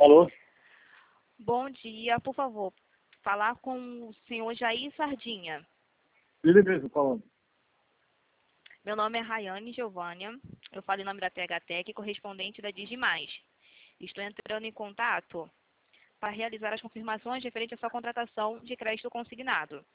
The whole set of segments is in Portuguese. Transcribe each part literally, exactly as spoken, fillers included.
Alô? Bom dia, por favor, falar com o senhor Jair Sardinha. Ele mesmo falando. Meu nome é Rayane Giovânia, eu falo em nome da T H Tec, correspondente da Digimais. Estou entrando em contato para realizar as confirmações referentes à sua contratação de crédito consignado.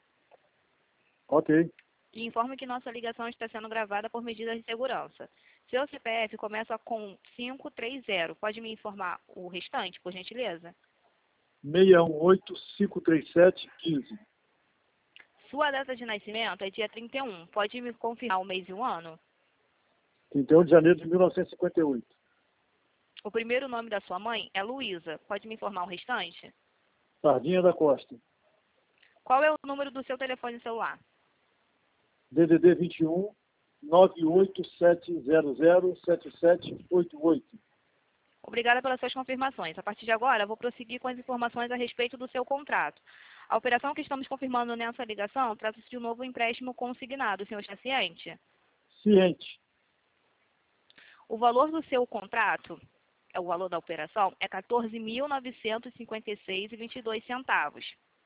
Ok. E informo que nossa ligação está sendo gravada por medidas de segurança. Seu C P F começa com cinco três zero. Pode me informar o restante, por gentileza? seis um oito, cinco três sete, um cinco. Sua data de nascimento é dia trinta e um. Pode me confirmar o mês e o ano? trinta e um de janeiro de mil novecentos e cinquenta e oito. O primeiro nome da sua mãe é Luísa. Pode me informar o restante? Sardinha da Costa. Qual é o número do seu telefone celular? D D D vinte e um, nove oito sete zero zero, sete sete oito oito. Obrigada pelas suas confirmações. A partir de agora, vou prosseguir com as informações a respeito do seu contrato. A operação que estamos confirmando nessa ligação trata-se de um novo empréstimo consignado. O senhor está ciente? Ciente. O valor do seu contrato, é o valor da operação, é quatorze mil novecentos e cinquenta e seis reais e vinte e dois centavos.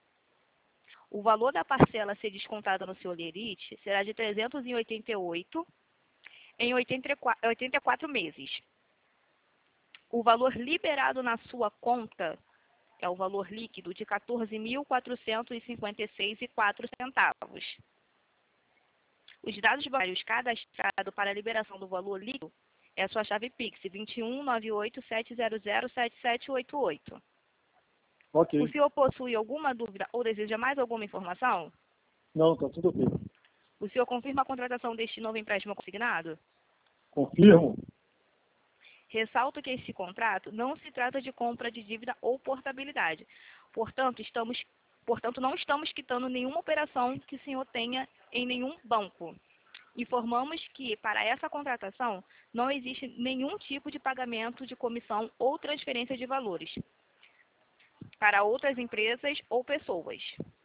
O valor da parcela a ser descontada no seu lerite será de trezentos e oitenta e oito reais em oitenta e quatro meses. O valor liberado na sua conta é o valor líquido de quatorze mil quatrocentos e cinquenta e seis reais e quatro centavos. Os dados bancários cadastrados para a liberação do valor líquido é a sua chave Pix, vinte e um, nove oito sete zero zero, sete sete oito oito. Ok. O senhor possui alguma dúvida ou deseja mais alguma informação? Não, tá tudo ok. O senhor confirma a contratação deste novo empréstimo consignado? Confirmo. Ressalto que esse contrato não se trata de compra de dívida ou portabilidade. Portanto, estamos, portanto, não estamos quitando nenhuma operação que o senhor tenha em nenhum banco. Informamos que, para essa contratação, não existe nenhum tipo de pagamento de comissão ou transferência de valores para outras empresas ou pessoas.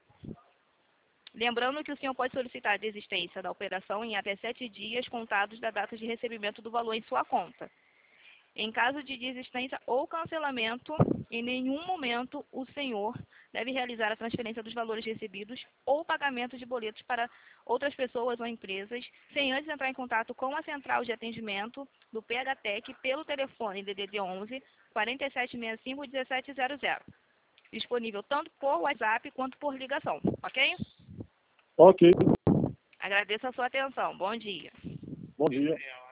Lembrando que o senhor pode solicitar a desistência da operação em até sete dias contados da data de recebimento do valor em sua conta. Em caso de desistência ou cancelamento, em nenhum momento o senhor deve realizar a transferência dos valores recebidos ou pagamento de boletos para outras pessoas ou empresas, sem antes entrar em contato com a central de atendimento do P H Tec pelo telefone D D D onze, quarenta e sete sessenta e cinco, dezessete zero zero. Disponível tanto por WhatsApp quanto por ligação, ok? Ok. Agradeço a sua atenção. Bom dia. Bom dia.